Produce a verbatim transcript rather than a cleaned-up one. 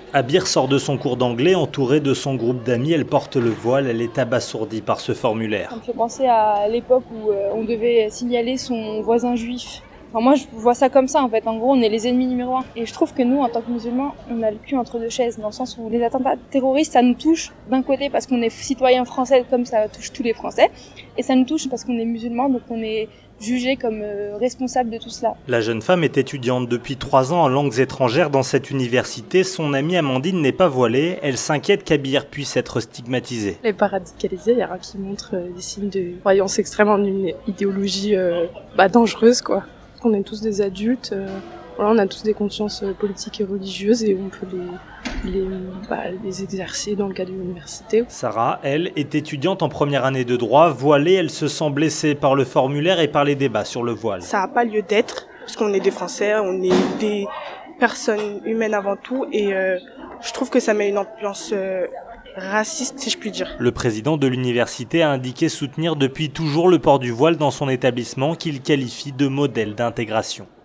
Abir sort de son cours d'anglais, entourée de son groupe d'amis, elle porte le voile, elle est abasourdie par ce formulaire. Ça me fait penser à l'époque où euh, on devait signaler son voisin juif. Enfin, moi je vois ça comme ça en fait, en gros on est les ennemis numéro un. Et je trouve que nous en tant que musulmans, on a le cul entre deux chaises, dans le sens où les attentats terroristes ça nous touche d'un côté parce qu'on est citoyen français comme ça touche tous les Français, et ça nous touche parce qu'on est musulmans, donc on est jugé comme euh, responsable de tout cela. La jeune femme est étudiante depuis trois ans en langues étrangères dans cette université. Son amie Amandine n'est pas voilée. Elle s'inquiète qu'Abir puisse être stigmatisée. Elle est pas radicalisée, il y a rien qui montre euh, des signes de croyance extrême en une idéologie euh, bah, dangereuse, quoi. On est tous des adultes, euh, voilà, on a tous des consciences euh, politiques et religieuses et on peut les, les, bah, les exercer dans le cadre de l'université. Sarah, elle, est étudiante en première année de droit. Voilée, elle se sent blessée par le formulaire et par les débats sur le voile. Ça n'a pas lieu d'être, parce qu'on est des Français, on est des personnes humaines avant tout, et euh, je trouve que ça met une ambiance euh, raciste, si je puis dire. Le président de l'université a indiqué soutenir depuis toujours le port du voile dans son établissement qu'il qualifie de modèle d'intégration.